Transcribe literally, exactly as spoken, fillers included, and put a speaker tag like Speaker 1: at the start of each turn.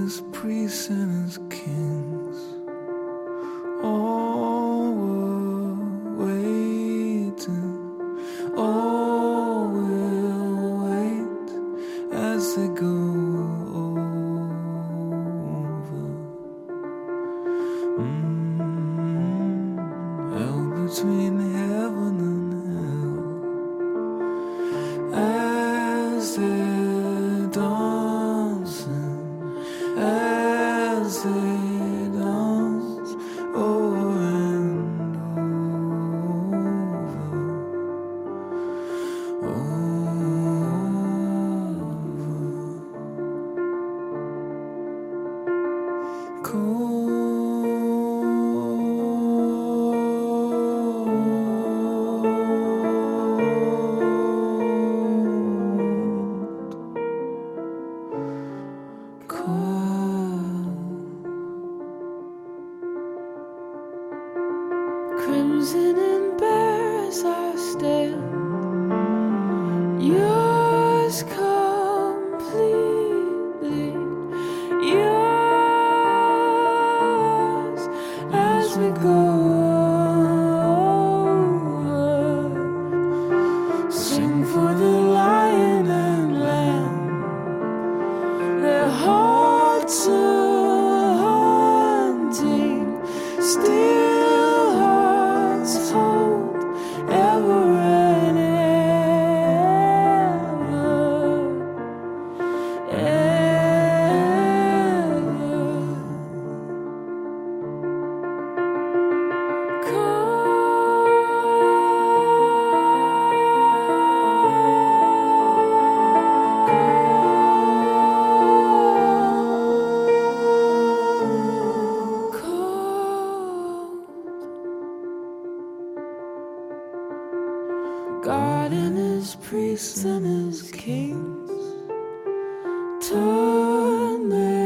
Speaker 1: his priests and his kings all were waiting, all will wait as they go over. Mm, held between heaven and hell as they're dancing, as they dance over and over, over. Crimson and bare as I stand, yours completely, yours as we go over. Sing for the lion and lamb, their hearts are hunting still. Hold ever and ever, ever. God and his priests and his kings turn their